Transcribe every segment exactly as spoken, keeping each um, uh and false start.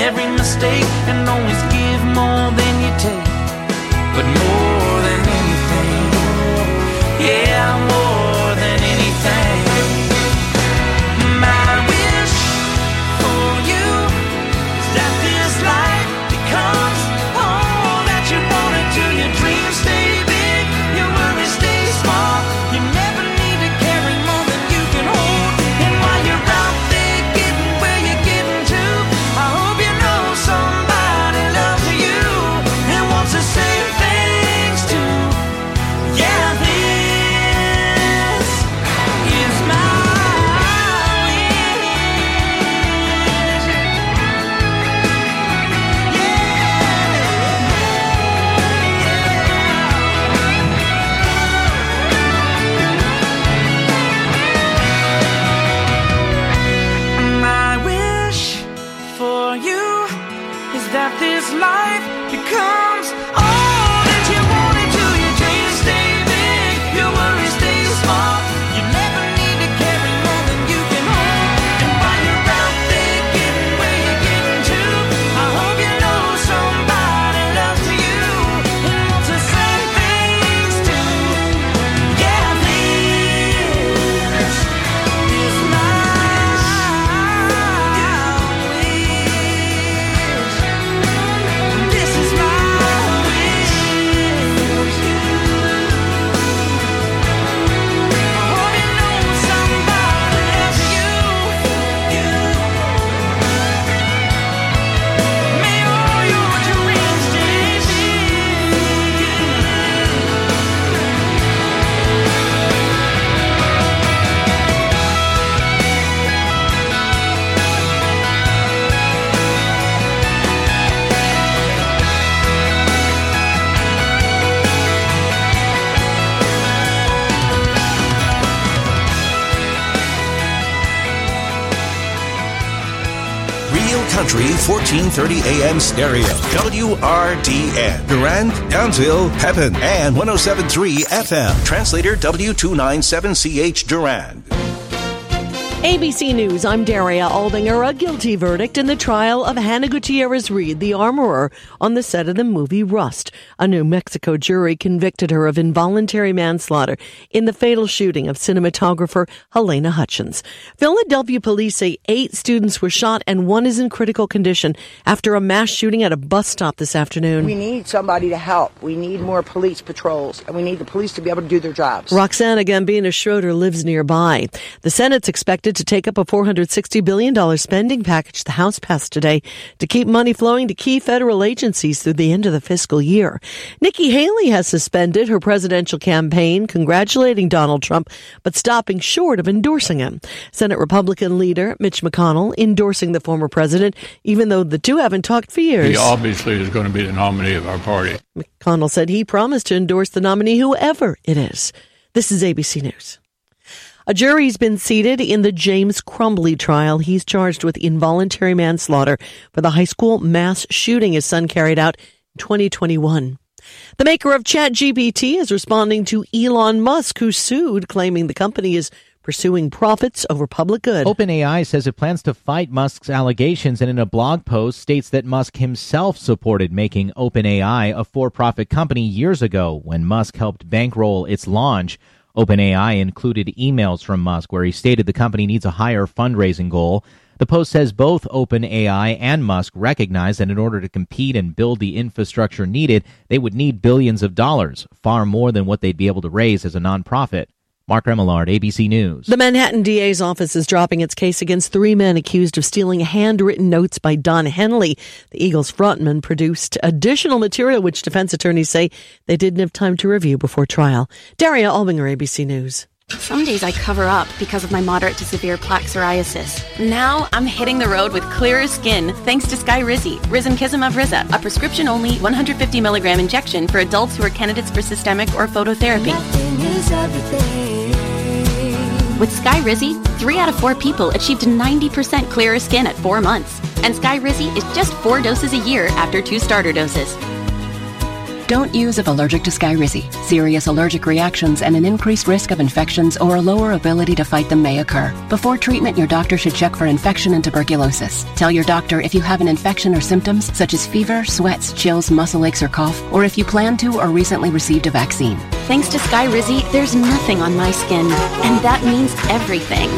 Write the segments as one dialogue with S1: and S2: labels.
S1: every mistake and always give more than you take. But more than anything, yeah, more than anything, my wish for you is that this life becomes all that you wanted to. Your dreams stay big, your worries stay small. You never need to carry more than you can hold. And while you're out there getting where you're getting to, I hope you know somebody loves you and wants the same things too. Yeah, this is my wish. My wish for you is that this life becomes all that you wanted to. Your dreams stay big, your worries stay small. You never need to carry more than you can hold. And while you're out there getting where you're getting to, I hope you know somebody loves you and wants the same things too. Yeah, this is my wish. This is my wish. I hope you know somebody loves you. May all your dreams stay
S2: Real Country fourteen thirty A M stereo. W R D N. Durand, Townsville, Pepin, and one oh seven point three F M. Translator W two ninety-seven C H Durand.
S3: A B C News, I'm Daria Aldinger. A guilty verdict in the trial of Hannah Gutierrez-Reed, the armorer on the set of the movie Rust. A New Mexico jury convicted her of involuntary manslaughter in the fatal shooting of cinematographer Helena Hutchins. Philadelphia police say eight students were shot and one is in critical condition after a mass shooting at a bus stop this afternoon.
S4: We need somebody to help. We need more police patrols, and we need the police to be able to do their jobs.
S3: Roxana Gambina Schroeder lives nearby. The Senate's expected to take up a four hundred sixty billion dollars spending package the House passed today to keep money flowing to key federal agencies through the end of the fiscal year. Nikki Haley has suspended her presidential campaign, congratulating Donald Trump, but stopping short of endorsing him. Senate Republican leader Mitch McConnell endorsing the former president, even though the two haven't talked for years.
S5: He obviously is going to be the nominee of our party.
S3: McConnell said he promised to endorse the nominee, whoever it is. This is A B C News. A jury's been seated in the James Crumbley trial. He's charged with involuntary manslaughter for the high school mass shooting his son carried out in twenty twenty-one. The maker of ChatGPT is responding to Elon Musk, who sued, claiming the company is pursuing profits over public good.
S6: OpenAI says it plans to fight Musk's allegations, and in a blog post states that Musk himself supported making OpenAI a for-profit company years ago when Musk helped bankroll its launch. OpenAI included emails from Musk where he stated the company needs a higher fundraising goal. The post says both OpenAI and Musk recognize that in order to compete and build the infrastructure needed, they would need billions of dollars, far more than what they'd be able to raise as a nonprofit. Mark Remillard, A B C News.
S3: The Manhattan D A's office is dropping its case against three men accused of stealing handwritten notes by Don Henley. The Eagles frontman produced additional material which defense attorneys say they didn't have time to review before trial. Daria Albinger, A B C News.
S7: Some days I cover up because of my moderate to severe plaque psoriasis. Now I'm hitting the road with clearer skin thanks to Skyrizi, Risankizumab Riza, a prescription-only one hundred fifty milligram injection for adults who are candidates for systemic or phototherapy. With Skyrizi, three out of four people achieved ninety percent clearer skin at four months. And Skyrizi is just four doses a year after two starter doses. Don't use if allergic to Skyrizi. Serious allergic reactions and an increased risk of infections or a lower ability to fight them may occur. Before treatment, your doctor should check for infection and tuberculosis. Tell your doctor if you have an infection or symptoms such as fever, sweats, chills, muscle aches, or cough, or if you plan to or recently received a vaccine. Thanks to Skyrizi, there's nothing on my skin, and that means everything.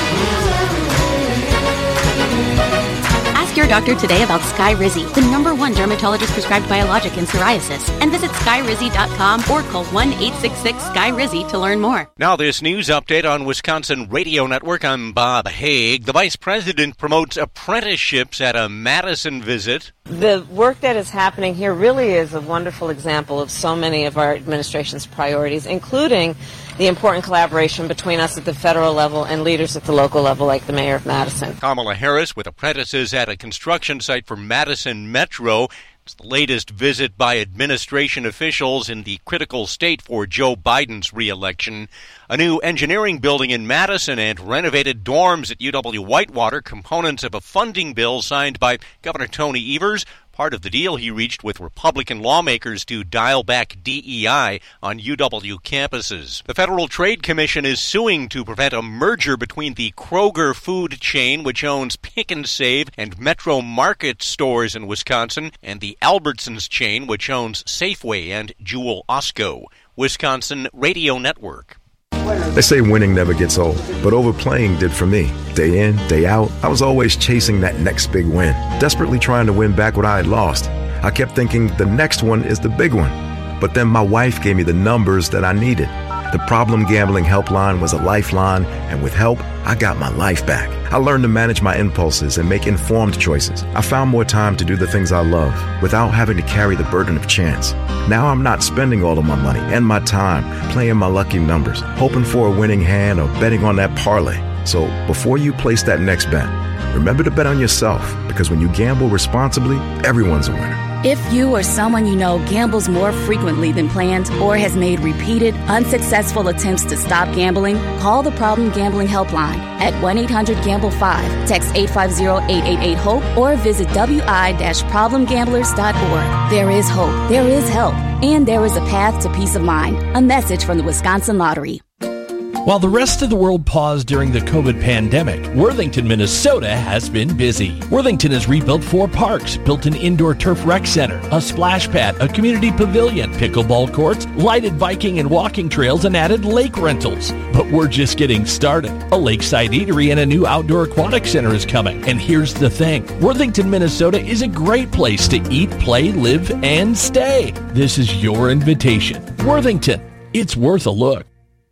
S7: Ask your doctor today about Skyrizi, the number one dermatologist prescribed biologic in psoriasis, and visit skyrizi dot com or call one eight six six Skyrizi to learn more.
S8: Now this news update on Wisconsin Radio Network. I'm Bob Haig. The Vice President promotes apprenticeships at a Madison visit.
S9: The work that is happening here really is a wonderful example of so many of our administration's priorities, including the important collaboration between us at the federal level and leaders at the local level, like the mayor of Madison.
S8: Kamala Harris with apprentices at a construction site for Madison Metro. It's the latest visit by administration officials in the critical state for Joe Biden's re-election. A new engineering building in Madison and renovated dorms at U W-Whitewater, components of a funding bill signed by Governor Tony Evers, part of the deal he reached with Republican lawmakers to dial back D E I on U W campuses. The Federal Trade Commission is suing to prevent a merger between the Kroger food chain, which owns Pick and Save and Metro Market stores in Wisconsin, and the Albertsons chain, which owns Safeway and Jewel Osco. Wisconsin Radio Network.
S10: They say winning never gets old, but overplaying did for me. Day in, day out, I was always chasing that next big win, desperately trying to win back what I had lost. I kept thinking the next one is the big one. But then my wife gave me the numbers that I needed. The Problem Gambling Helpline was a lifeline, and with help, I got my life back. I learned to manage my impulses and make informed choices. I found more time to do the things I love without having to carry the burden of chance. Now I'm not spending all of my money and my time playing my lucky numbers, hoping for a winning hand or betting on that parlay. So before you place that next bet, remember to bet on yourself, because when you gamble responsibly, everyone's a winner.
S11: If you or someone you know gambles more frequently than planned or has made repeated, unsuccessful attempts to stop gambling, call the Problem Gambling Helpline at one eight hundred gamble five, text eight five zero, eight eight eight, HOPE, or visit w i dash problem gamblers dot org. There is hope, there is help, and there is a path to peace of mind. A message from the Wisconsin Lottery.
S12: While the rest of the world paused during the COVID pandemic, Worthington, Minnesota has been busy. Worthington has rebuilt four parks, built an indoor turf rec center, a splash pad, a community pavilion, pickleball courts, lighted biking and walking trails, and added lake rentals. But we're just getting started. A lakeside eatery and a new outdoor aquatic center is coming. And here's the thing. Worthington, Minnesota is a great place to eat, play, live, and stay. This is your invitation. Worthington, it's worth a look.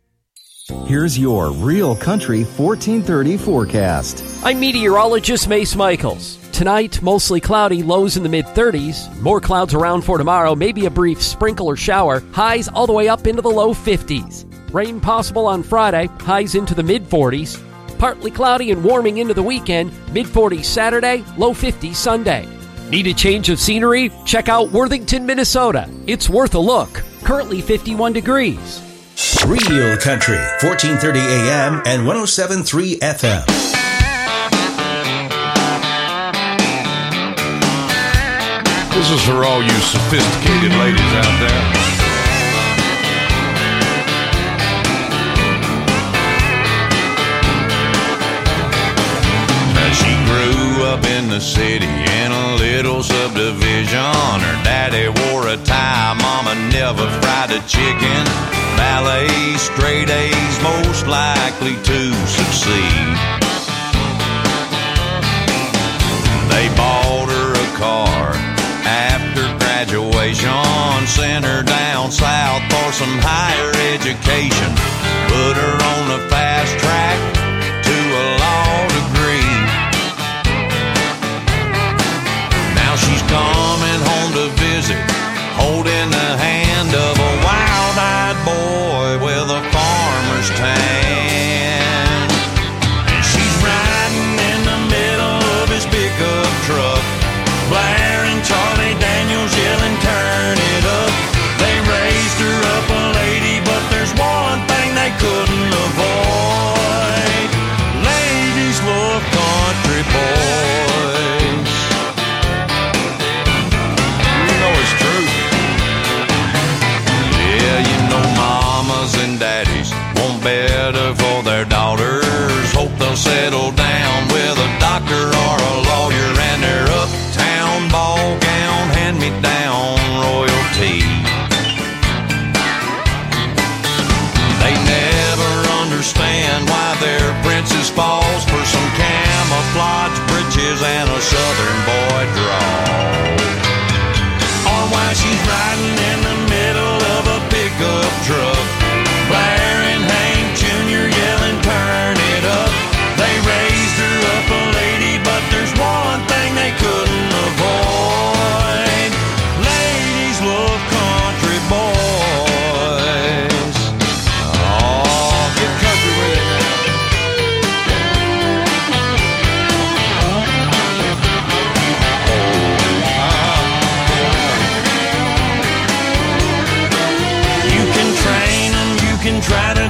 S13: Here's your Real Country fourteen thirty forecast.
S14: I'm meteorologist Mace Michaels. Tonight, mostly cloudy, lows in the mid-thirties. More clouds around for tomorrow, maybe a brief sprinkle or shower. Highs all the way up into the low fifties. Rain possible on Friday, highs into the mid-forties. Partly cloudy and warming into the weekend, mid-forties Saturday, low fifties Sunday. Need a change of scenery? Check out Worthington, Minnesota. It's worth a look. Currently fifty-one degrees.
S2: Real Country, fourteen thirty A M and one oh seven point three F M.
S15: This is for all you sophisticated ladies out there. Now she grew up in the city in a little subdivision. Her daddy wore a tie, mama never fried a chicken. Ballet, straight A's, most likely to succeed. They bought her a car after graduation, sent her down south for some higher education, put her on the fast track to a law degree. Now she's coming home to visit, holding the hand of a wild-eyed boy with a farmer's tan. And she's riding in the middle of his pickup truck, blaring Charlie Daniels, yelling, turn it up.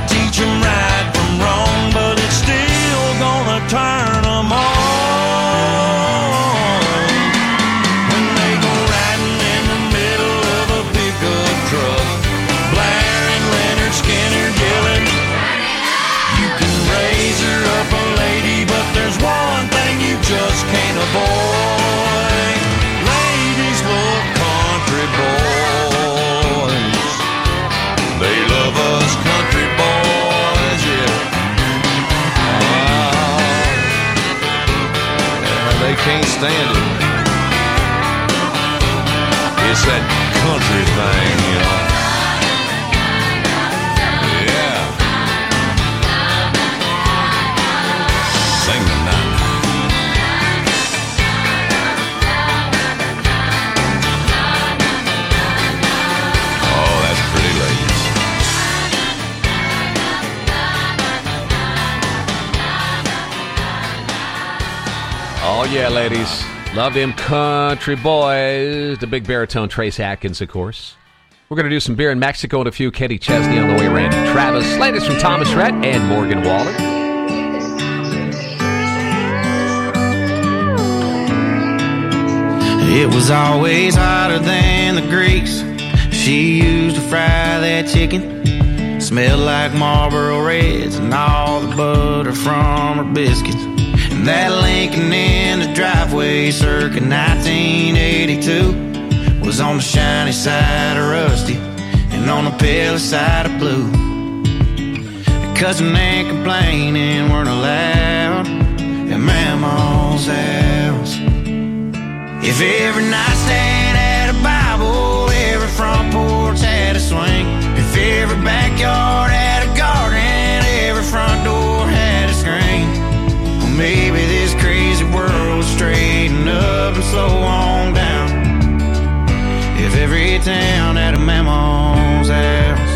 S1: teach them right from wrong, but it's still gonna turn them on. When they go riding in the middle of a pickup truck, blaring Leonard Skinner, yelling, you can raise her up a lady, but there's one thing you just can't avoid. Ladies love country boys. They love us country boys, yeah. Uh, yeah, they can't stand it. It's that country thing, you know. Yeah. Sing the night. Oh, that's pretty, ladies.
S16: Oh, yeah, ladies. Love them country boys. The big baritone Trace Atkins, of course. We're going to do some beer in Mexico and a few Kenny Chesney on the way. Randy Travis. Latest from Thomas Rhett and Morgan Waller.
S17: It was always hotter than the grease she used to fry that chicken. Smelled like Marlboro Reds and all the butter from her biscuits. And that Lincoln in the driveway circa nineteen eighty-two was on the shiny side of rusty and on the pale side of blue. Cussing and complaining weren't allowed at Mama's house. If every nightstand had a Bible, every front porch had a swing. If every backyard had a garden, every front door had a screen. Well, maybe this crazy world would straighten up and slow on down. If every town had a Mama's house.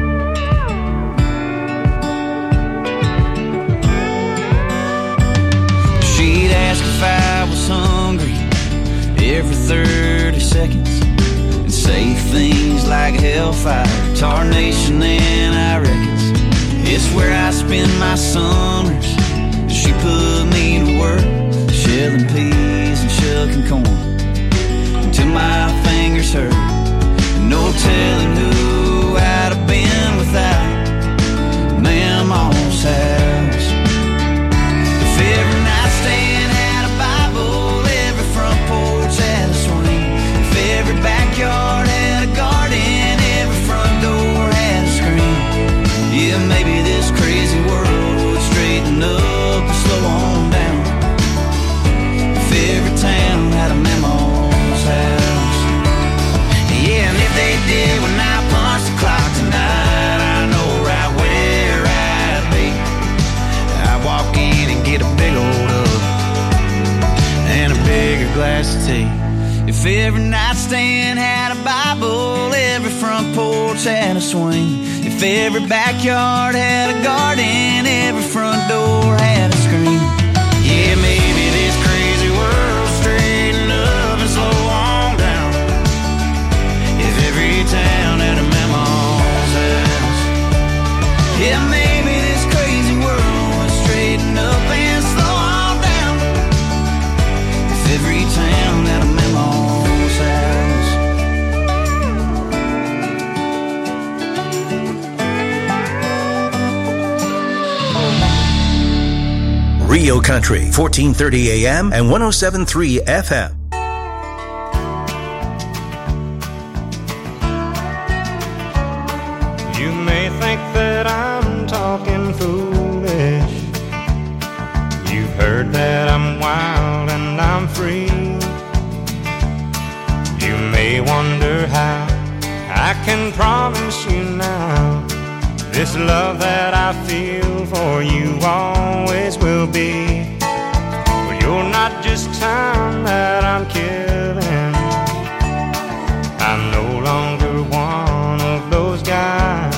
S17: She'd ask if I was hungry every thirty seconds and say things like hellfire, tarnation, and I reckons it's where I spend my summers. She put me to work shelling peas and shucking corn until my fingers hurt. No telling who I'd have been without Mama's house. If every nightstand had a Bible, every front porch had a swing. If every backyard had a garden, every front door had a screen. Yeah, maybe this crazy world would straighten up and slow on down. If every town had a Mama's house. Yeah, and if they did when I punch the clock tonight, I know right where I'd be. I'd walk in and get a big old up and a bigger glass of tea. If every nightstand had a Bible, every front porch had a swing. If every backyard had a garden, every front door had a screen. Yeah, maybe this crazy world straighten up and slow on down. If every town had a Mama's house. Yeah, maybe this crazy world would straighten up and slow on down. If every town had a Mama's house.
S2: Rio Country, fourteen thirty A M and one oh seven point three F M.
S18: You may think that I'm talking foolish. You've heard that I'm wild and I'm free. You may wonder how I can promise you now this love that I feel for you always will be. But you're not just time that I'm killing. I'm no longer one of those guys.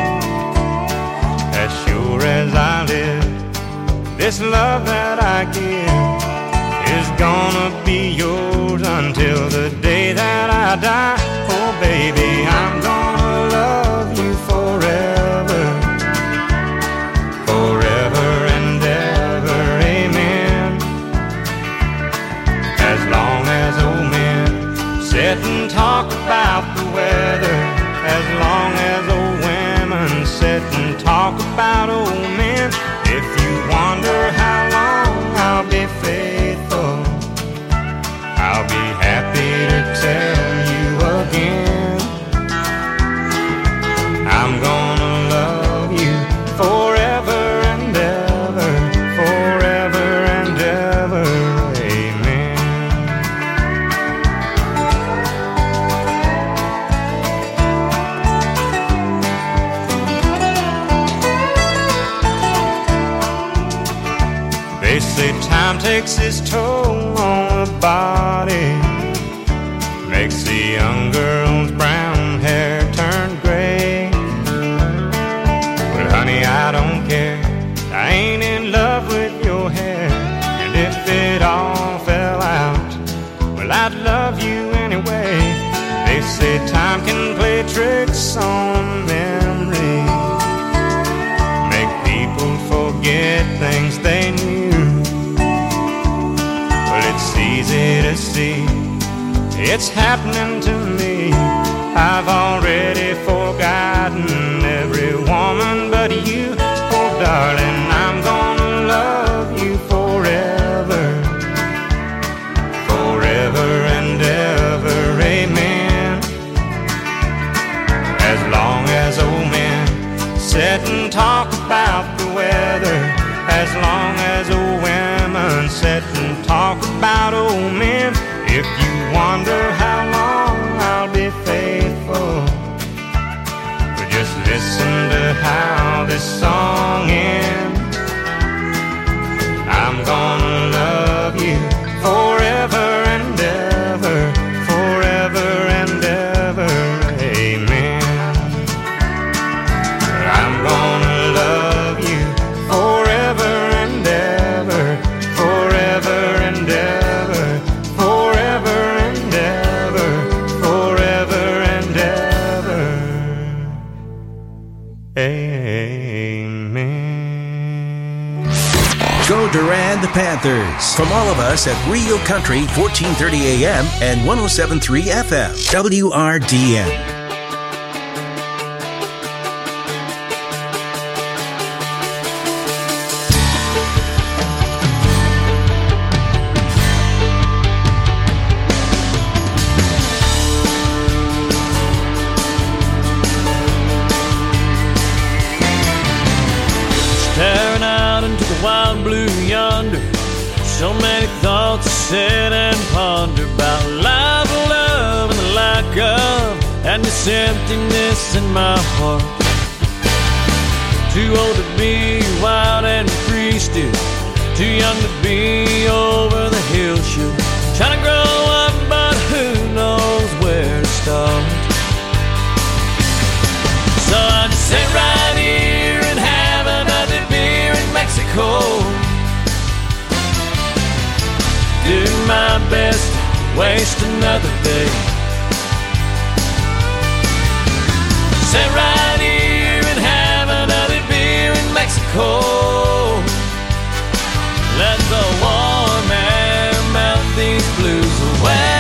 S18: As sure as I live, this love that I give is gonna be yours until the day that I die. Oh baby, I'm gonna love you forever. sit and talk about the weather as long as old women sit and talk about old men. If you wonder how long I'll be faithful, I'll be happy to tell you again. I'm gonna love you forever and ever, forever and ever. Amen. They say time takes its toll on the body, makes the young girl's brown hair turn gray. Well, honey, I don't care, I ain't in love with your hair. And if it all fell out, well, I'd love you anyway. They say time can play tricks on memory, make people forget things they knew. Well, it's easy to see, it's happening to me. I've already forgotten every woman but you. Oh, darling, I'm gonna love you forever, forever and ever. Amen. As long as old men sit and talk about the weather, as long as old women sit and talk about old men. If you wonder how long I'll be faithful, but just listen to how this song ends. I'm gonna love you forever and ever, forever and ever. Amen. I'm gonna love you forever and ever, forever and ever, forever and ever, forever and ever. Amen.
S2: Go Duran the Panthers. From all of us at Rio Country, fourteen thirty A M and one oh seven point three F M. W R D N.
S1: Staring out into the wild blue yonder, so many thoughts I sit and ponder about life, love, and the lack of, and this emptiness in my heart. Too old to be wild and free still, too young to be over the hill shoot. Trying to grow up, but who knows where to start. So I just sit right here and have another beer in Mexico. Do my best to waste another day. Sit right here and have another beer in Mexico. Let the warm air melt these blues away.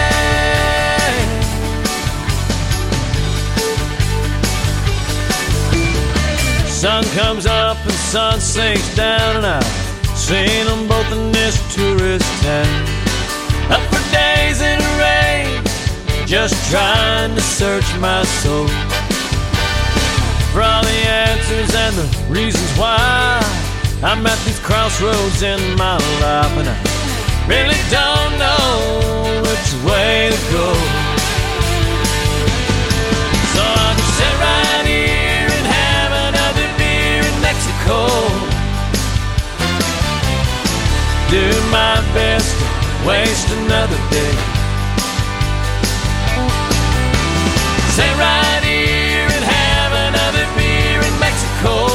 S1: Sun comes up and sun sinks down, and I've seen them both in this tourist town. Up for days in the rain, just trying to search my soul for all the answers and the reasons why I'm at these crossroads in my life, and I really don't know which way to go. So I'll just sit right here and have another beer in Mexico. Do my best to waste another day. Sit right here and have another beer in Mexico.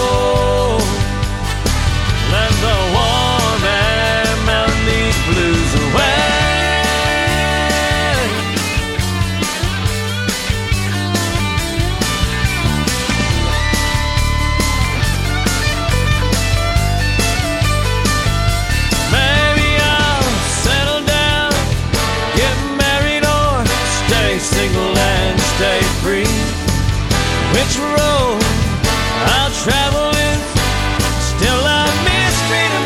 S1: Let the warm air melt these blues away. Maybe I'll settle down, get which road I'll travel with, still a mystery to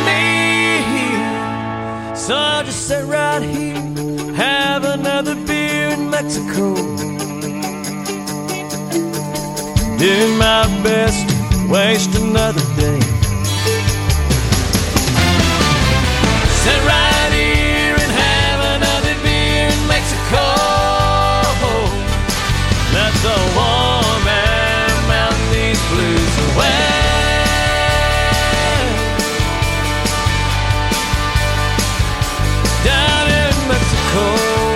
S1: me. So I'll just sit right here, have another beer in Mexico, doing my best to waste another day. Sit right here and have another beer in Mexico. Let the warm and melt these blues away. Down in Mexico.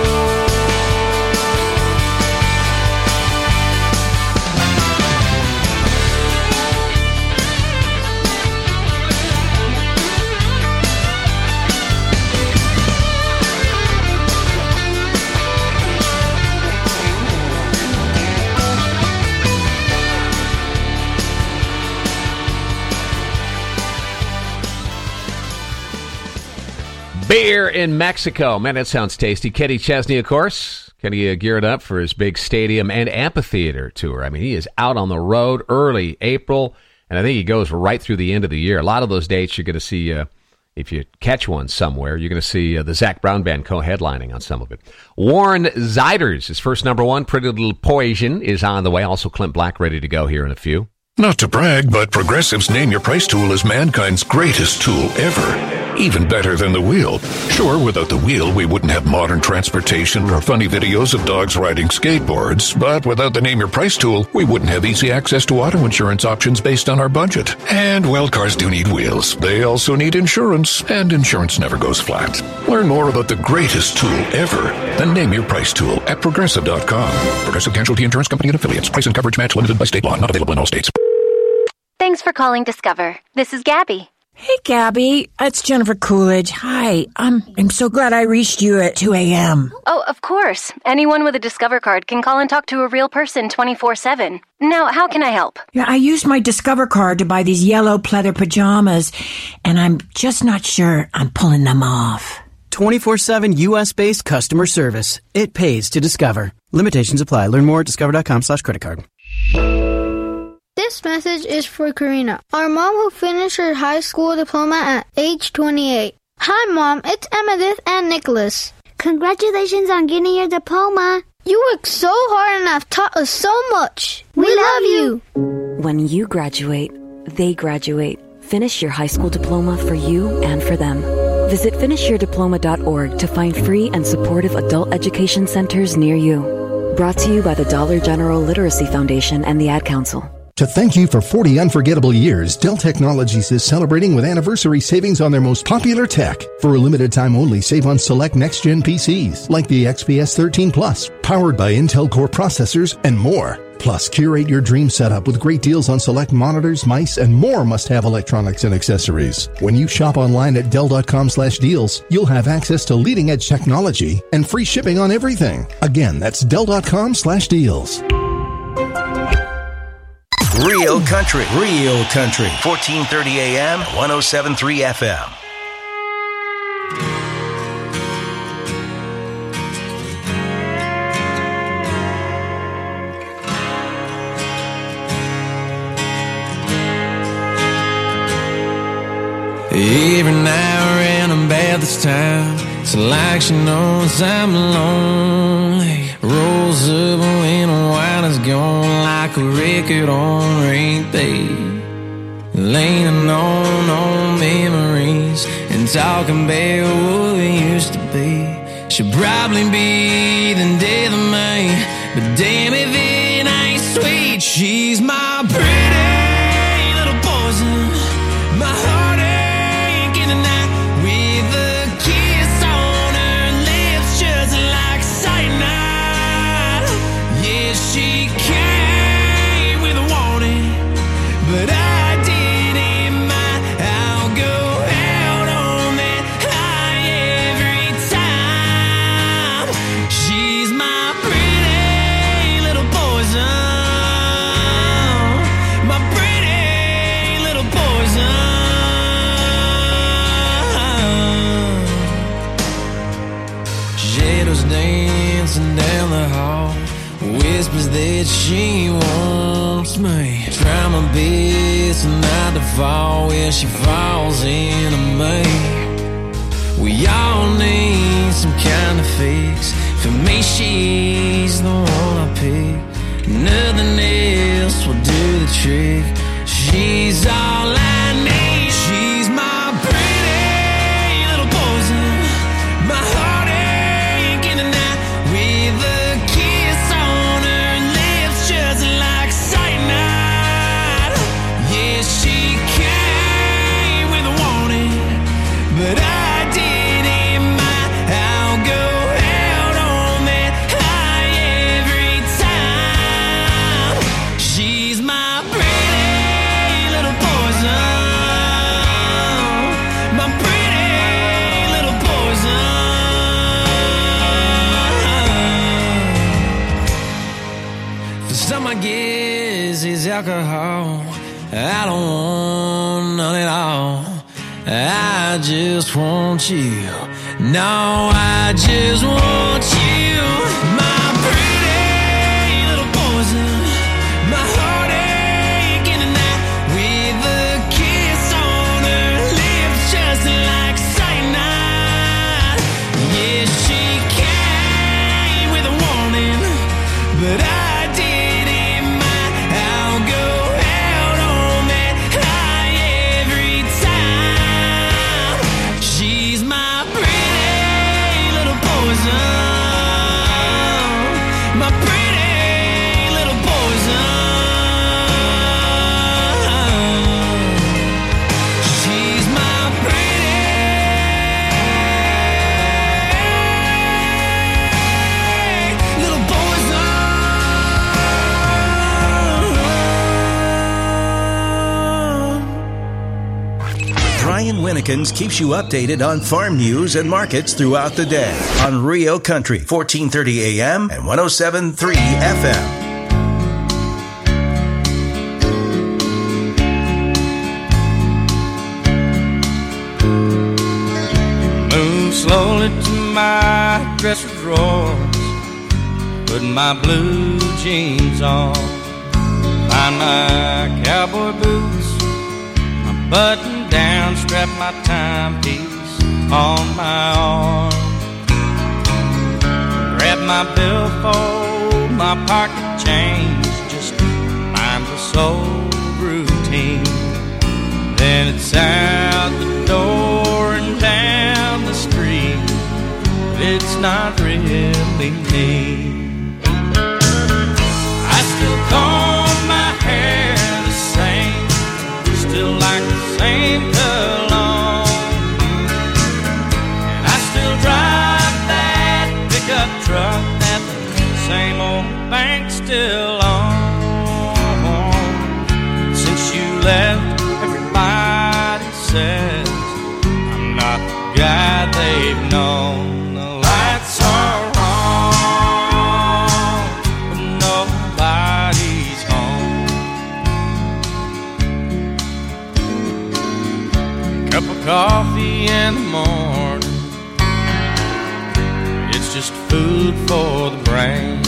S16: Beer in Mexico. Man, that sounds tasty. Kenny Chesney, of course. Kenny uh, geared up for his big stadium and amphitheater tour. I mean, he is out on the road early April, and I think he goes right through the end of the year. A lot of those dates you're going to see, uh, if you catch one somewhere, you're going to see uh, the Zac Brown Band co-headlining on some of it. Warren Zeiders, his first number one, Pretty Little Poison, is on the way. Also, Clint Black ready to go here in a few.
S19: Not to brag, but Progressive's Name Your Price tool is mankind's greatest tool ever. Even better than the wheel. Sure, without the wheel, we wouldn't have modern transportation or funny videos of dogs riding skateboards. But without the Name Your Price tool, we wouldn't have easy access to auto insurance options based on our budget. And, well, cars do need wheels. They also need insurance, and insurance never goes flat. Learn more about the greatest tool ever, the Name Your Price tool at Progressive dot com. Progressive Casualty Insurance Company and Affiliates. Price and coverage match limited by state law. Not available in all states.
S20: Thanks for calling Discover. This is Gabby.
S21: Hey, Gabby. It's Jennifer Coolidge. Hi. Um, I'm so glad I reached you at two a.m.
S20: Oh, of course. Anyone with a Discover card can call and talk to a real person twenty-four seven. Now, how can I help?
S21: Yeah, I used my Discover card to buy these yellow pleather pajamas, and I'm just not sure I'm pulling them off.
S22: twenty-four seven U S-based customer service. It pays to Discover. Limitations apply. Learn more at discover.com slash credit card.
S23: This message is for Karina, our mom who finished her high school diploma at age twenty-eight. Hi, Mom. It's Emmettith and Nicholas.
S24: Congratulations on getting your diploma.
S23: You worked so hard and have taught us so much. We, we love you.
S25: When you graduate, they graduate. Finish your high school diploma for you and for them. Visit finish your diploma dot org to find free and supportive adult education centers near you. Brought to you by the Dollar General Literacy Foundation and the Ad Council.
S26: To thank you for forty unforgettable years, Dell Technologies is celebrating with anniversary savings on their most popular tech. For a limited time only, save on select next-gen P Cs, like the X P S thirteen Plus, powered by Intel Core processors, and more. Plus, curate your dream setup with great deals on select monitors, mice, and more must-have electronics and accessories. When you shop online at Dell.com slash deals, you'll have access to leading-edge technology and free shipping on everything. Again, that's Dell.com slash deals.
S2: Real country, real country. fourteen thirty A M, one oh seven point three F M.
S1: Every now and then about this time, it's like she knows I'm lonely. Rolls up when a wine is gone, like a record on repeat. Leaning on, on memories and talking about what we used to be. She'll probably be the death of me, but damn if it ain't sweet. She's my pretty little poison, my heartache in the night, with a kiss on her lips just like cyanide. Yeah, she came with a warning, but I didn't mind. I'll go out on that high every time. She's my pretty little poison. whispers that she wants me. Try my best not to fall where she falls into me. We all need some kind of fix. For me, she's the one I pick. Nothing else will do the trick. She's all I need. She's my pretty little poison, my heartache in the night, with a kiss on her lips just like cyanide. Yeah, she came with a warning, but I didn't mind. I'll go out on that high every time. She's my pretty little poison, my pretty little poison. For some, I guess it's alcohol. I don't want none at all. I just want you. No, I just want you. My pretty little poison, my heartache in the night, with a kiss on her lips just like cyanide. Yeah, she came with a warning, but I didn't mind. I'll go out on that high every time. She's my pretty little poison, my pretty little poison. She's my pretty little poison.
S2: Brian Winnekins keeps you updated on farm news and markets throughout the day on Rio Country, fourteen thirty A M and one oh seven point three F M.
S18: Move slowly to my dresser drawers, put my blue jeans on, find my cowboy boots, my button down, strap my timepiece on my arm, grab my billfold, my pocket change, just mindless old routine. Then it's out the door and down the street. It's not really me. I still comb my hair the same, still like the same cologne, and I still drive that pickup truck that the same old bank still owns. Since you left, everybody says I'm not the guy they've known. The lights are on, but nobody's home. Cup of coffee in the morning, it's just food for the brain.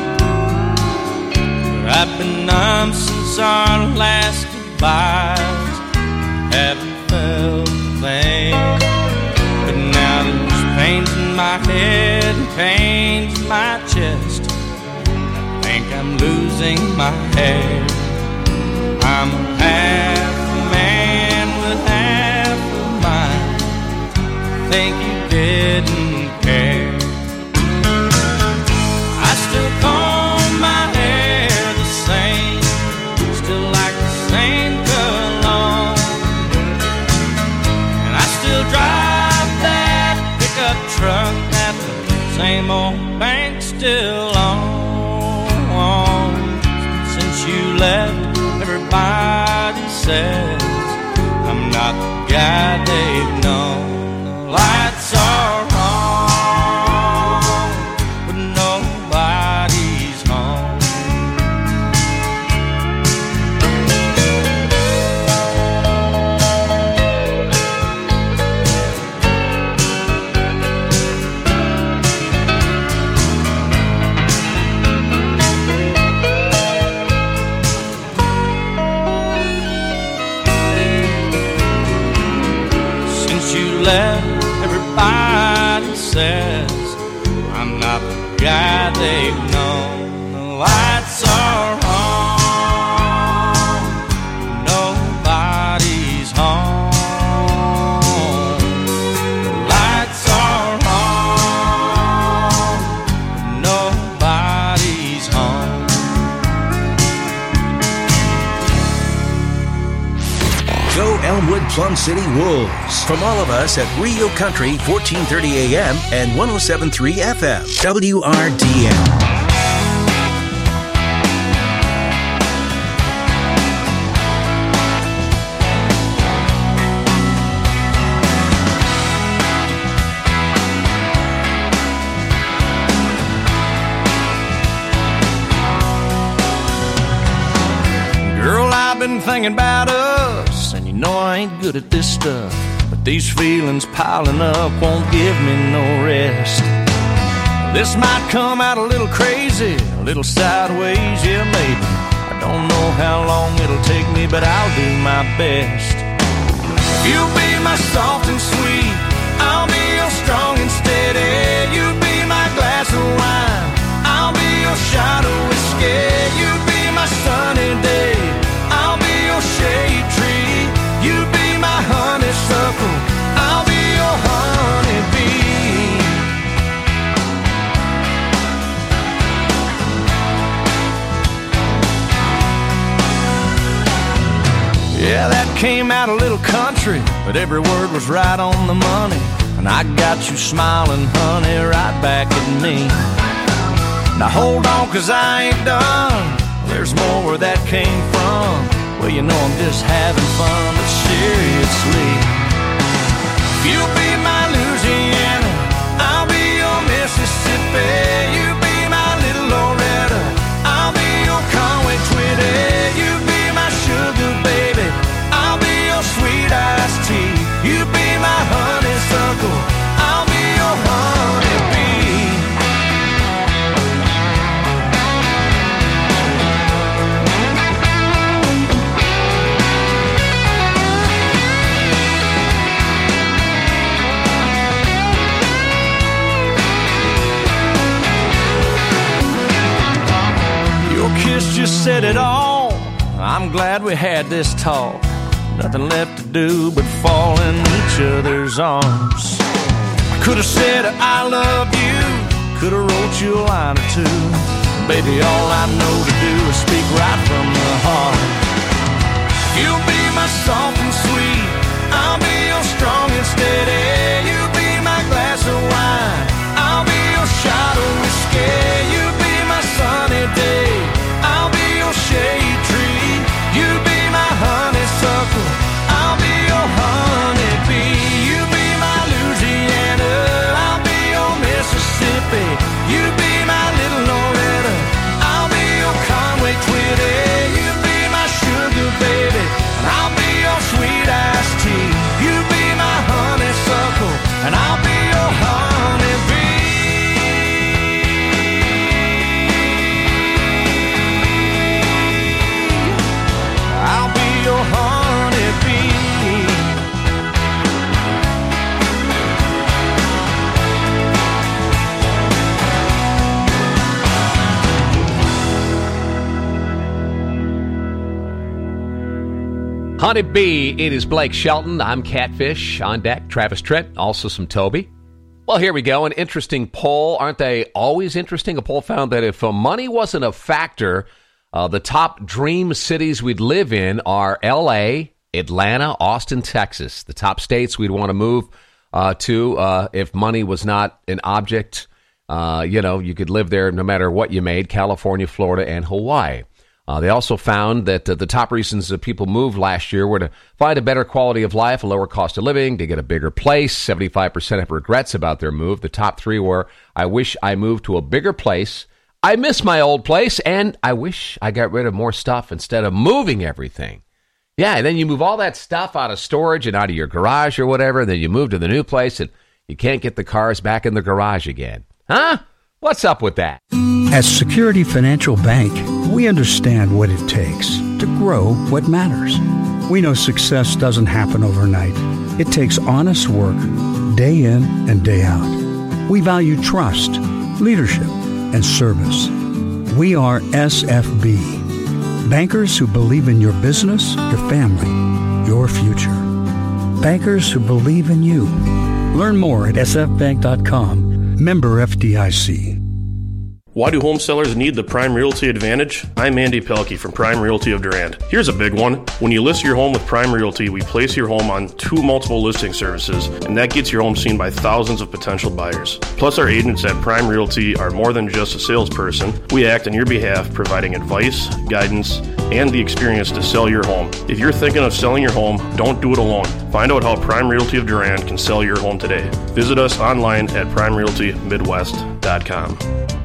S18: But I've been numb since our last goodbyes, haven't felt a thing. But now there's pains in my head and pains in my chest. I think I'm losing my hair. I'm a half a man with half a mind. Think you didn't care. I still comb my hair the same, still like the same cologne, and I still drive that pickup truck that the same old bank still owns. Since you left, everybody says I'm not the guy they've known. The lights are on, but nobody's home.
S1: left, everybody says I'm not the guy they've known. The lights are on, nobody's home. The lights are on, nobody's home.
S2: Go Elmwood Plum City Wolves. From all of us at Rio Country, fourteen thirty A M and one oh seven point three F M, W R D M.
S1: Girl, I've been thinking about us, and you know I ain't good at this stuff, but these feelings piling up won't give me no rest. This might come out a little crazy, a little sideways, yeah maybe. I don't know how long it'll take me, but I'll do my best. You'll be my soft and sweet, I'll be your strong and steady. You'll be my glass of wine, I'll be your shot of whiskey. You'll be my sunny day, I'll be your shade tree. You be my honeysuckle, I'll be your honeybee. Yeah, that came out a little country, but every word was right on the money. And I got you smiling, honey, right back at me. Now hold on, 'cause I ain't done. There's more where that came from. Well, you know I'm just having fun, but seriously, you'll be my Louisiana, I'll be your Mississippi. You be my little Loretta, I'll be your Conway Twitty. You be my sugar baby, I'll be your sweet iced tea. You be my honeysuckle, I'll be your honeybee. Kiss just said it all. I'm glad we had this talk. Nothing left to do but fall in each other's arms. I could have said I love you, could have wrote you a line or two. Baby, all I know to do is speak right from the heart. You'll be my soft and sweet, I'll be your strong and steady. You be my glass of wine, I'll be your shot of whiskey. You be my sunny day, I'll be your shade tree. You be my honeysuckle, I'll be your honeybee. You be my Louisiana, I'll be your Mississippi. You be my little Loretta, I'll be your Conway Twitty. You be my sugar baby, and I'll be your sweet iced tea. You be my honeysuckle, and I'll be your honeybee. I'll be your honeybee.
S16: Honeybee, it is Blake Shelton. I'm Catfish. On deck, Travis Trent, also some Toby. Well, here we go. An interesting poll. Aren't they always interesting? A poll found that if uh, money wasn't a factor, uh, the top dream cities we'd live in are L A, Atlanta, Austin, Texas. The top states we'd want to move uh, to uh, if money was not an object. Uh, you know, you could live there no matter what you made. California, Florida, and Hawaii. Uh, they also found that uh, the top reasons that people moved last year were to find a better quality of life, a lower cost of living, to get a bigger place. seventy-five percent have regrets about their move. The top three were, I wish I moved to a bigger place, I miss my old place, and I wish I got rid of more stuff instead of moving everything. Yeah, and then you move all that stuff out of storage and out of your garage or whatever, and then you move to the new place, and you can't get the cars back in the garage again. Huh? What's up with that?
S3: At Security Financial Bank, we understand what it takes to grow what matters. We know success doesn't happen overnight, It takes honest work, day in and day out. We value trust, leadership, and service. We are S F B. Bankers who believe in your business, your family, your future. Bankers who believe in you. Learn more at s f bank dot com. Member F D I C.
S4: Why do home sellers need the Prime Realty Advantage? I'm Andy Pelkey from Prime Realty of Durand. Here's a big one. When you list your home with Prime Realty, we place your home on two multiple listing services, and that gets your home seen by thousands of potential buyers. Plus, our agents at Prime Realty are more than just a salesperson. We act on your behalf, providing advice, guidance, and the experience to sell your home. If you're thinking of selling your home, don't do it alone. Find out how Prime Realty of Durand can sell your home today. Visit us online at prime realty midwest dot com.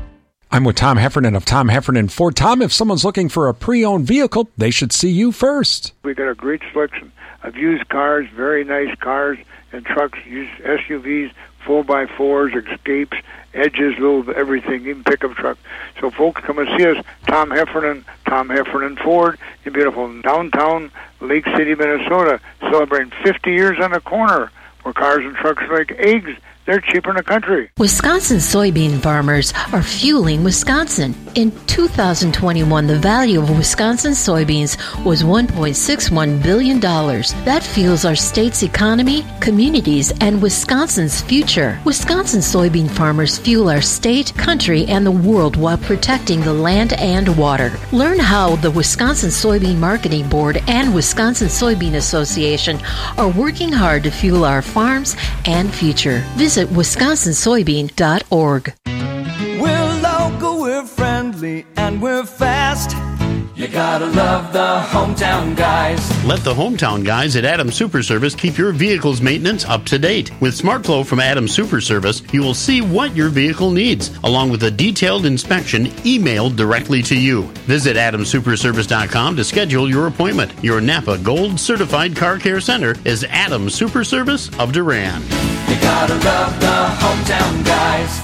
S5: I'm with Tom Heffernan of Tom Heffernan Ford. Tom, if someone's looking for a pre-owned vehicle, they should see you first.
S6: We got a great selection of used cars, very nice cars and trucks, used S U Vs, four by fours, Escapes, Edges, little everything, even pickup truck. So folks, come and see us, Tom Heffernan, Tom Heffernan Ford, in beautiful downtown Lake City, Minnesota, celebrating fifty years on the corner, where cars and trucks are like eggs. They're cheaper in the country.
S7: Wisconsin soybean farmers are fueling Wisconsin. In two thousand twenty-one, the value of Wisconsin soybeans was one point six one billion dollars. That fuels our state's economy, communities, and Wisconsin's future. Wisconsin soybean farmers fuel our state, country, and the world while protecting the land and water. Learn how the Wisconsin Soybean Marketing Board and Wisconsin Soybean Association are working hard to fuel our farms and future. Visit wisconsin soybean dot org.
S1: We're local, we're friendly, and we're fast. You gotta love the hometown guys.
S8: Let the hometown guys at Adams Super Service keep your vehicle's maintenance up to date. With SmartFlow from Adams Super Service, you will see what your vehicle needs, along with a detailed inspection emailed directly to you. Visit adams super service dot com to schedule your appointment. Your Napa Gold Certified Car Care Center is Adams Super Service of Durand.
S1: You gotta love the hometown guys.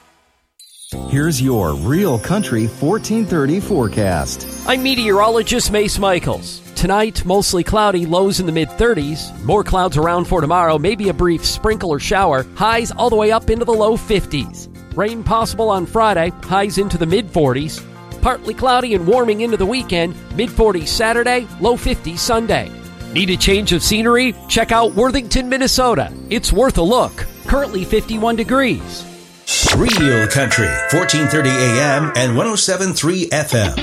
S13: Here's your Real Country fourteen thirty forecast.
S14: I'm meteorologist Mace Michaels. Tonight, mostly cloudy, lows in the mid-thirties. More clouds around for tomorrow, maybe a brief sprinkle or shower. Highs all the way up into the low fifties. Rain possible on Friday, highs into the mid-forties. Partly cloudy and warming into the weekend, mid-forties Saturday, low fifties Sunday. Need a change of scenery? Check out Worthington, Minnesota. It's worth a look. Currently fifty-one degrees.
S2: Real Country, fourteen thirty A M and one oh seven point three F M.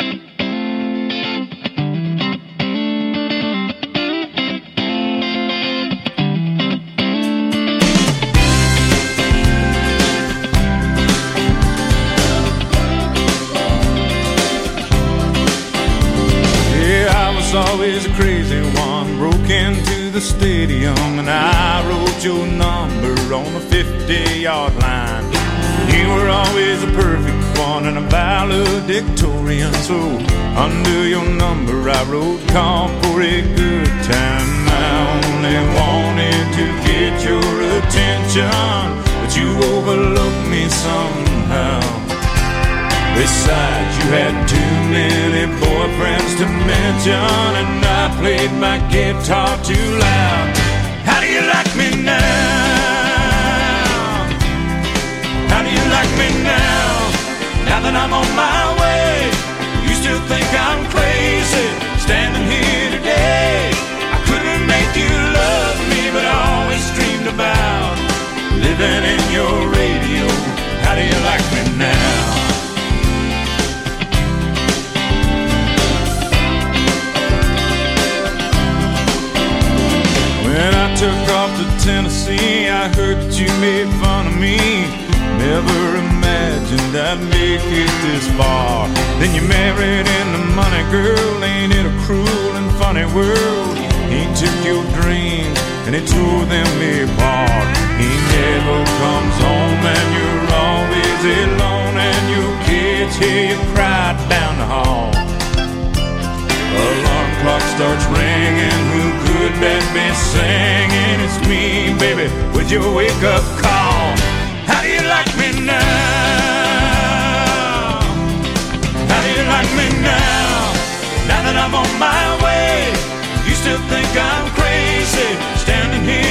S18: Yeah, I was always a crazy one, broke into the stadium, and I wrote your number on the fifty-yard line. You were always a perfect one and a valedictorian, so under your number I wrote, call for a good time. I only wanted to get your attention, but you overlooked me somehow. Besides, you had too many boyfriends to mention, and I played my guitar too loud. How do you like me now? How do you like me now? Now that I'm on my way, you still think I'm crazy, standing here today. I couldn't make you love me, but I always dreamed about living in your radio. How do you like me now? When I took off to Tennessee, I heard that you made fun of me. Never imagined I'd make it this far. Then you married into money, girl. Ain't it a cruel and funny world? He took your dreams and he tore them apart. He never comes home and you're always alone, and your kids hear you cry down the hall. Alarm clock starts ringing, who could that be singing? It's me, baby, with your wake-up call. How do you like me now? How do you like me now? Now that I'm on my way, you still think I'm crazy, standing here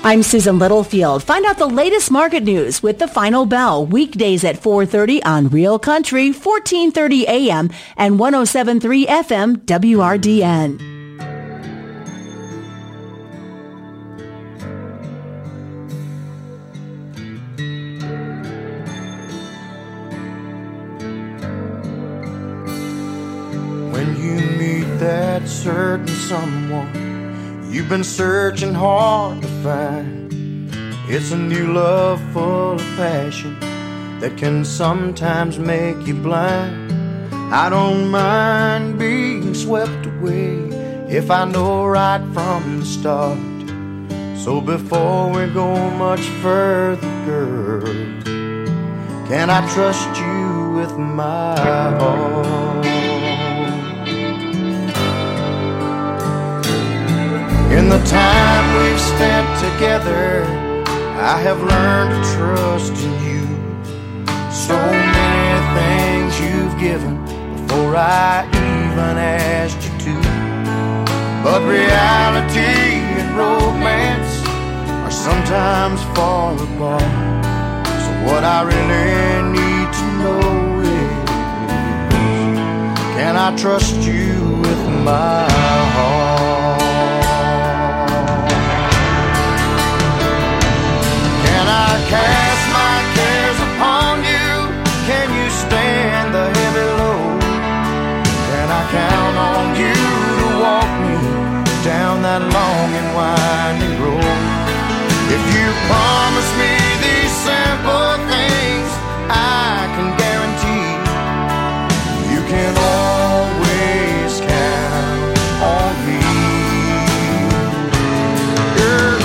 S9: I'm Susan Littlefield. Find out the latest market news with The Final Bell, weekdays at four thirty on Real Country, fourteen thirty A M and one oh seven point three F M W R D N.
S10: When you meet that certain someone you've been searching hard to find, it's a new love full of passion that can sometimes make you blind. I don't mind being swept away if I know right from the start. So before we go much further, girl, can I trust you with my heart? In the time we've spent together, I have learned to trust in you. So many things you've given before I even asked you to. But reality and romance are sometimes far apart. So what I really need to know is, can I trust you with my heart? Cast my cares upon you. Can you stand the heavy load? Can I count on you to walk me down that long and winding road? If you promise me these simple things, I can guarantee you can always count on me. Yeah.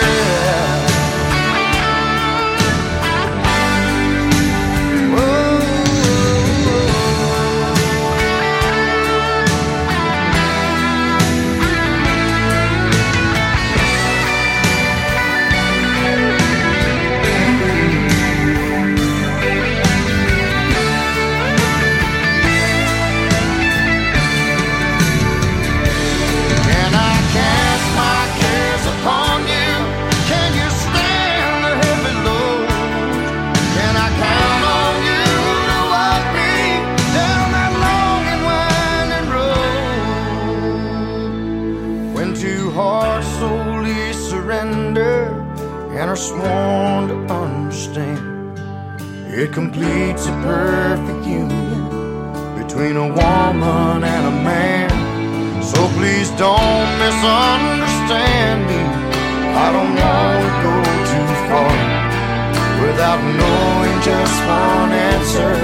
S10: And are sworn to understand, it completes a perfect union between a woman and a man. So please don't misunderstand me. I don't want to go too far without knowing just one answer.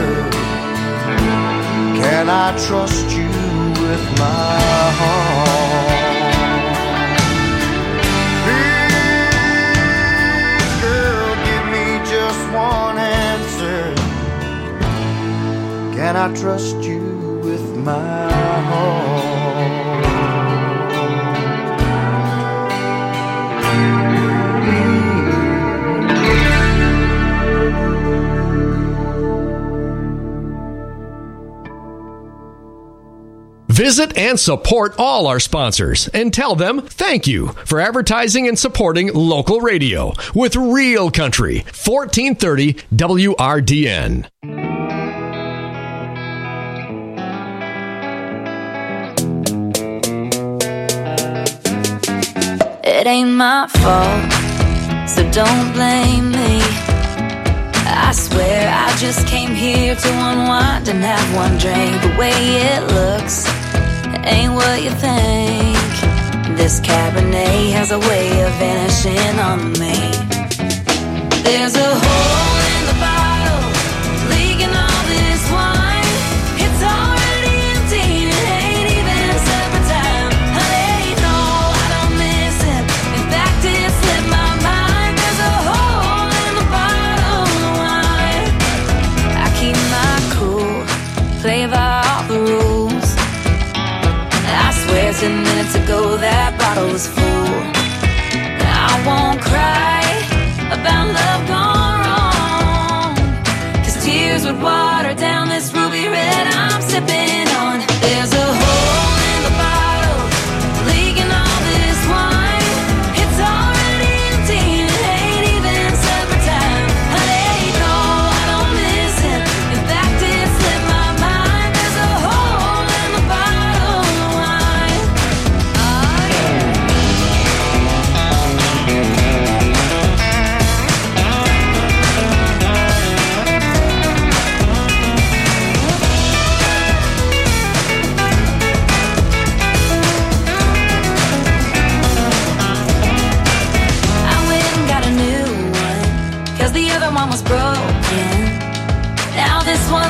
S10: Can I trust you with my heart? One answer. Can I trust you with my heart?
S11: Visit and support all our sponsors and tell them thank you for advertising and supporting local radio with Real Country, fourteen thirty W R D N.
S12: It ain't my fault, so don't blame me. I swear I just came here to unwind and have one drink. The way it looks ain't what you think. This Cabernet has a way of vanishing on me. There's a hole in the bottle, leaking all this wine. It's already empty and it ain't even supper time. Honey, no, I don't miss it. In fact, it slipped my mind. There's a hole in the bottle of wine. I keep my cool, play by all the rules. I swear ten minutes ago that bottle was full. I won't cry about love gone wrong.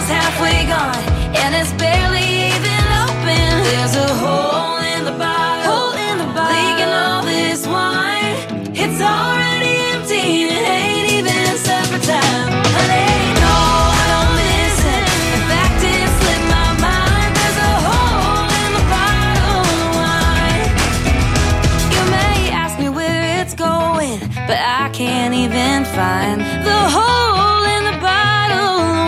S12: bottle's halfway gone, and it's barely even open. There's a hole in the bottle, hole in the bottle, leaking all this wine. It's already empty, and it ain't even supper time. Honey, no, I don't listen. In fact, it slipped my mind. There's a hole in the bottle of wine. You may ask me where it's going, but I can't even find the hole in the bottle of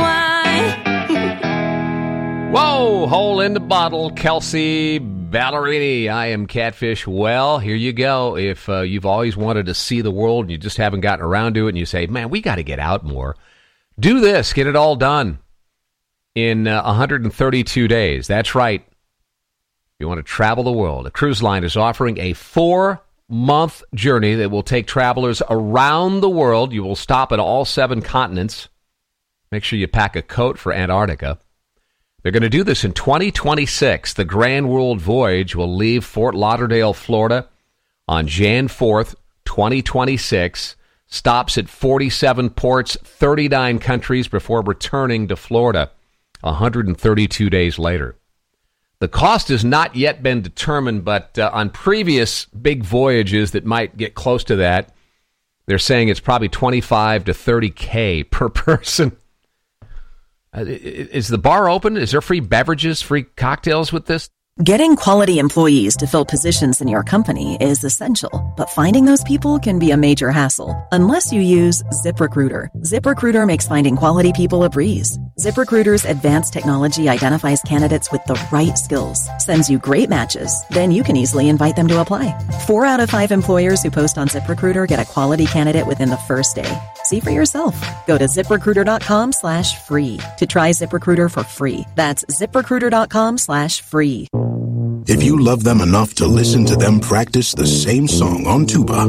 S12: wine.
S16: Whoa, hole in the bottle, Kelsey Ballerini. I am Catfish. Well, here you go. If uh, you've always wanted to see the world and you just haven't gotten around to it and you say, man, we got to get out more, do this. Get it all done in uh, one hundred thirty-two days. That's right. If you want to travel the world, a cruise line is offering a four-month journey that will take travelers around the world. You will stop at all seven continents. Make sure you pack a coat for Antarctica. They're going to do this in twenty twenty-six. The Grand World Voyage will leave Fort Lauderdale, Florida on January fourth, twenty twenty-six. Stops at forty-seven ports, thirty-nine countries before returning to Florida one hundred thirty-two days later. The cost has not yet been determined, but uh, on previous big voyages that might get close to that, they're saying it's probably twenty-five to thirty K per person. Uh, is the bar open? Is there free beverages, free cocktails with this?
S15: Getting quality employees to fill positions in your company is essential, but finding those people can be a major hassle unless you use ZipRecruiter. ZipRecruiter makes finding quality people a breeze. ZipRecruiter's advanced technology identifies candidates with the right skills, sends you great matches, then you can easily invite them to apply. Four out of five employers who post on ZipRecruiter get a quality candidate within the first day. See for yourself. Go to ZipRecruiter.com slash free to try ZipRecruiter for free. That's ZipRecruiter.com slash free.
S17: If you love them enough to listen to them practice the same song on tuba,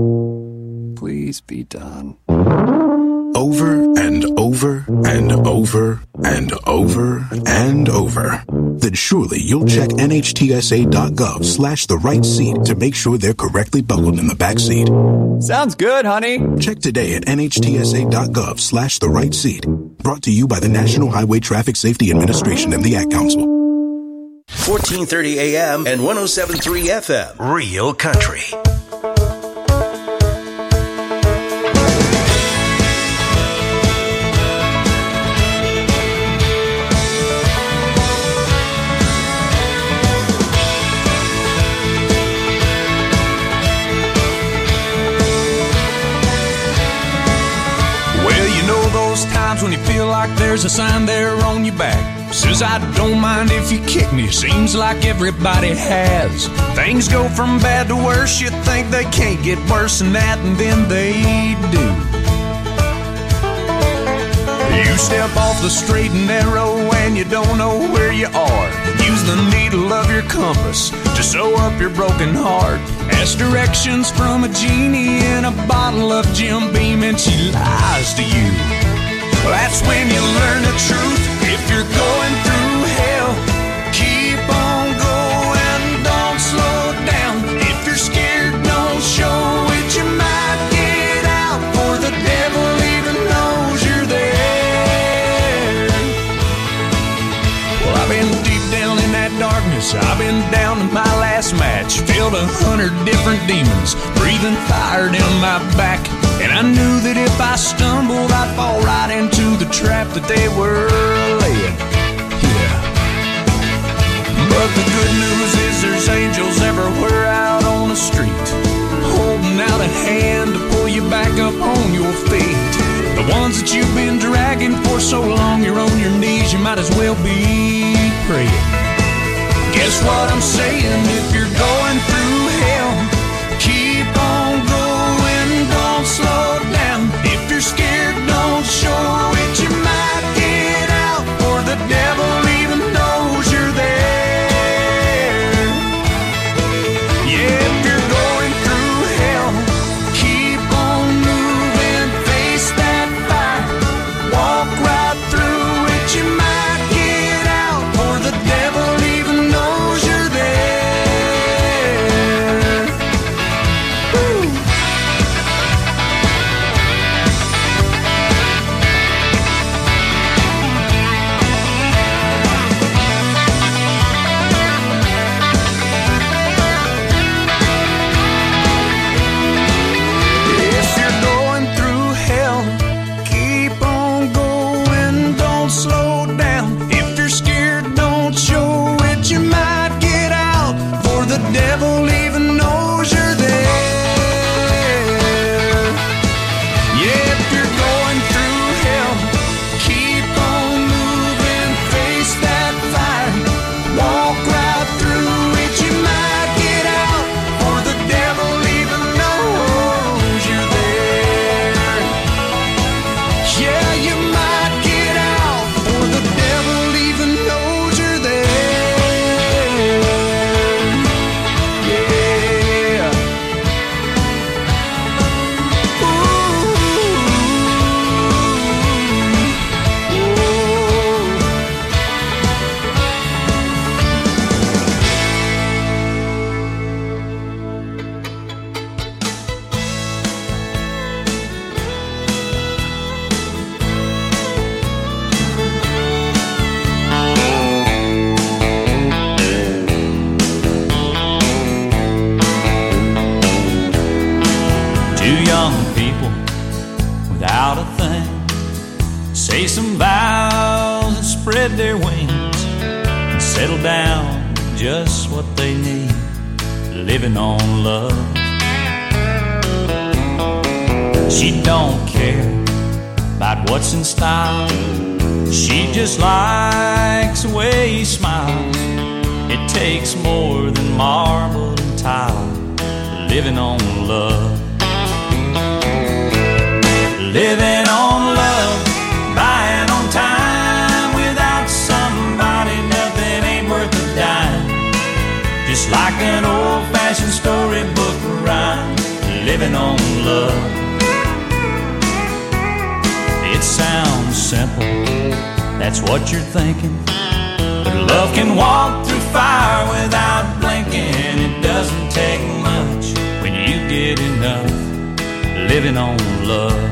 S19: please be done.
S17: Over and over and over and over and over, then surely you'll check nhtsa.gov slash the right seat to make sure they're correctly buckled in the back seat.
S19: Sounds good, honey.
S17: Check today at nhtsa.gov slash the right seat. Brought to you by the National Highway Traffic Safety Administration and the Ad Council.
S2: fourteen thirty A M and one oh seven point three F M. Real Country.
S1: Well, you know those times when you feel like there's a sign there on your back. Says I don't mind if you kick me, seems like everybody has. Things go from bad to worse, you think they can't get worse than that, and then they do. You step off the straight and narrow and you don't know where you are. Use the needle of your compass to sew up your broken heart. Ask directions from a genie in a bottle of Jim Beam and she lies to you. That's when you learn the truth. If you're going through hell, keep on going, don't slow down. If you're scared, don't show it, you might get out, for the devil even knows you're there. Well, I've been deep down in that darkness, I've been down to my last match, filled a hundred different demons, breathing fire down my back. And I knew that if I stumbled, I'd fall right into the trap that they were laying. Yeah. But the good news is there's angels everywhere out on the street, holding out a hand to pull you back up on your feet. The ones that you've been dragging for so long, you're on your knees, you might as well be praying. Guess what I'm saying? If you're going through hell, keep on going, don't slow down. If you're scared, don't show it, you might get out, for the devil even knows you're there. Yeah, if you're going through hell, keep on moving, face that fire, walk right through it, you might get out, for the devil even knows you're there. Two young people without a thing say some vows and spread their wings and settle down to just what they need, living on love. She don't care about what's in style. She just likes the way he smiles. It takes more than marble and tile, living on love. Living on love, buying on time. Without somebody, nothing ain't worth a dime. Just like an old-fashioned storybook rhyme, living on love. It sounds simple, that's what you're thinking. But love can walk through fire without blinking. It doesn't take much when you get enough, living on love.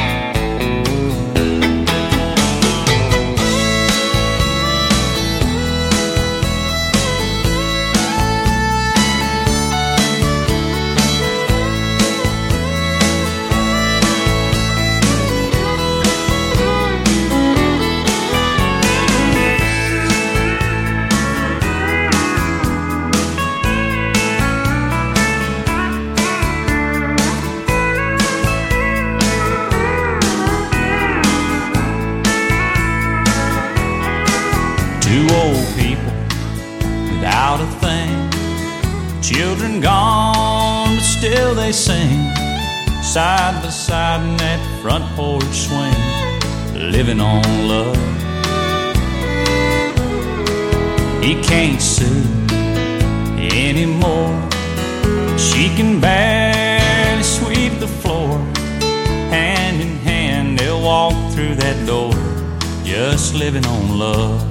S1: Without a thing, children gone, but still they sing, side by side in that front porch swing, living on love. He can't sue anymore. She can barely sweep the floor. Hand in hand they'll walk through that door, just living on love.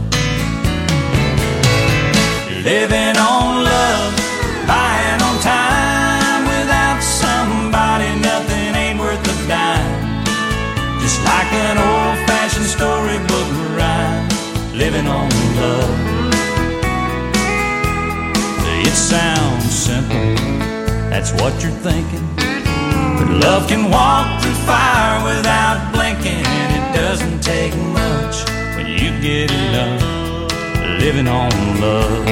S1: Living on love, buying on time. Without somebody, nothing ain't worth a dime. Just like an old-fashioned storybook rhyme, living on love. It sounds simple, that's what you're thinking. But love can walk through fire without blinking. It doesn't take much when you get enough, living on love.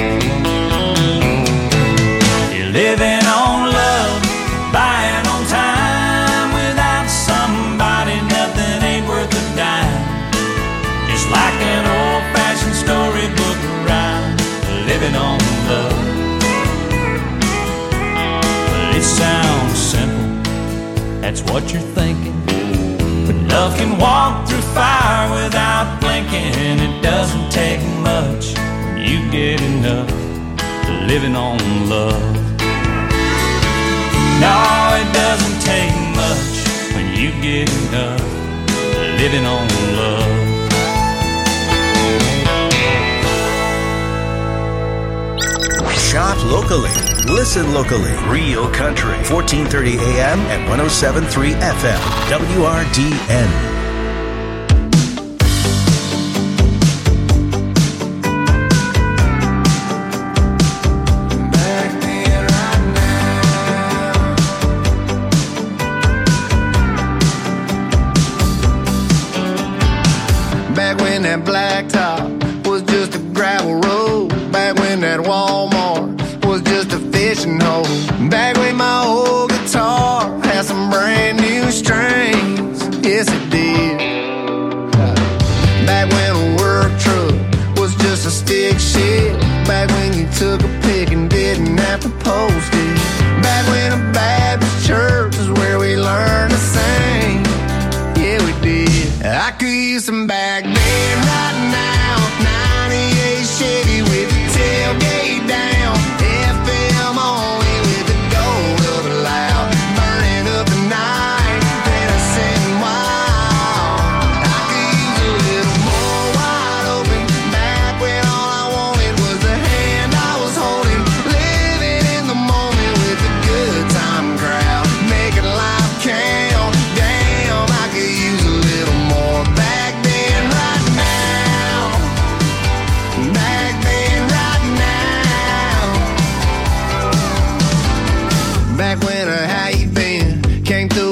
S1: You're living on love, buying on time. Without somebody, nothing ain't worth a dime. Just like an old-fashioned storybook rhyme, living on love. Well, it sounds simple, that's what you're thinking. But love can walk through fire without blinking. It doesn't take much when you get enough, living on love. No, it doesn't take much when you get enough, living on love.
S2: Shop locally. Listen locally. Real Country. fourteen thirty A M and one oh seven point three F M. W R D N.
S10: That blacktop was just a gravel road. Back when that Walmart was just a fishing hole. Back when my old guitar had some brand new strings. Yes, it did. Back when a work truck was just a stick shift. Back when you took a pic and didn't have to post it. Back when a Baptist church is where we learned to sing. Yeah, we did. I could use some back then right now. ninety-eight Chevy with the tailgate down. F M only with the gold of a loud. Burning up the night, Tennessee wild. I could use a little more wide open. Back when all I wanted was the hand I was holding.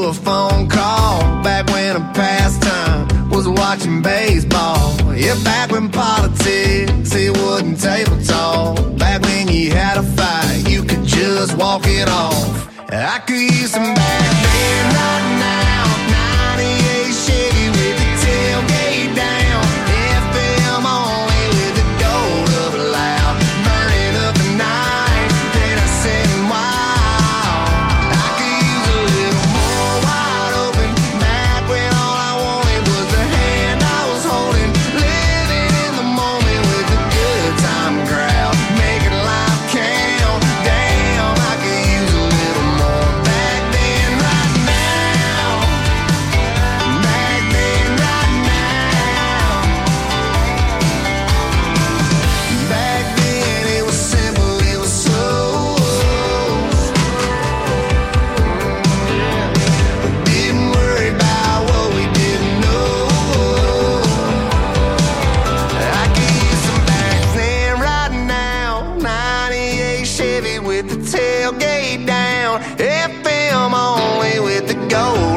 S20: a phone call. Back when a pastime was watching baseball. Yeah, back when politics, it wasn't table talk. Back when you had a fight, you could just walk it off. I could use some back then, right now. ninety-eight Chevy with the tailgate down. F M only with the gold up loud. Burning up the night, then I said wild. I could use a little more wide open. Back when all I wanted was the hand I was holding. Living in the moment with the good time crowd. Making life count. Damn, I could use a little more. Back then, right now. Back then, right now. Back then, it was simple, it was slow. Didn't worry about what we didn't know. I could use some back then, right now. ninety-eight Chevy with the tailgate down.